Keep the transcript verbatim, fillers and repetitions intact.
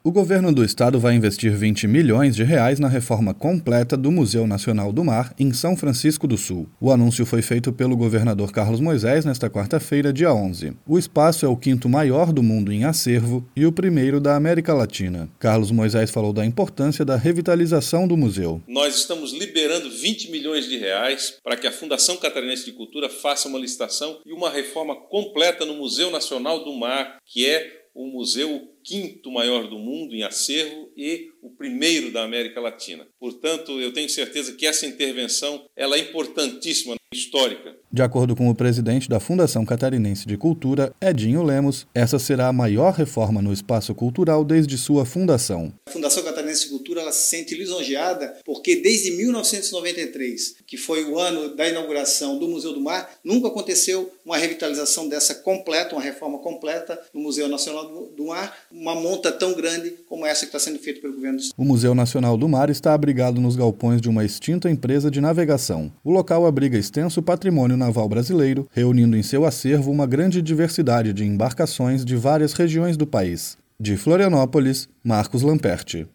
O governo do estado vai investir vinte milhões de reais na reforma completa do Museu Nacional do Mar, em São Francisco do Sul. O anúncio foi feito pelo governador Carlos Moisés nesta quarta-feira, dia onze. O espaço é o quinto maior do mundo em acervo e o primeiro da América Latina. Carlos Moisés falou da importância da revitalização do museu. Nós estamos liberando vinte milhões de reais para que a Fundação Catarinense de Cultura faça uma licitação e uma reforma completa no Museu Nacional do Mar, que é o museu o quinto maior do mundo em acervo e o primeiro da América Latina. Portanto, eu tenho certeza que essa intervenção ela é importantíssima, histórica. De acordo com o presidente da Fundação Catarinense de Cultura, Edinho Lemos, essa será a maior reforma no espaço cultural desde sua fundação. A Fundação Catarinense de Cultura ela se sente lisonjeada porque desde mil novecentos e noventa e três, que foi o ano da inauguração do Museu do Mar, nunca aconteceu uma revitalização dessa completa, uma reforma completa no Museu Nacional do Mar, uma monta tão grande como essa que está sendo feita pelo governo do Estado. O Museu Nacional do Mar está abrigado nos galpões de uma extinta empresa de navegação. O local abriga extenso patrimônio naval brasileiro, reunindo em seu acervo uma grande diversidade de embarcações de várias regiões do país. De Florianópolis, Marcos Lamperti.